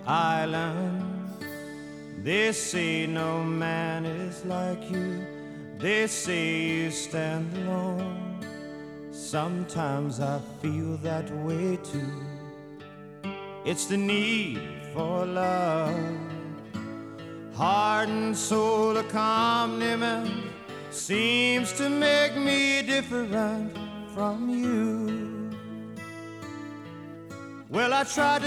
island. They say no man is like you. They say you stand alone. Sometimes I feel that way too. It's the need for love. Heart and soul accompaniment seems to make me different from you. Well, I tried to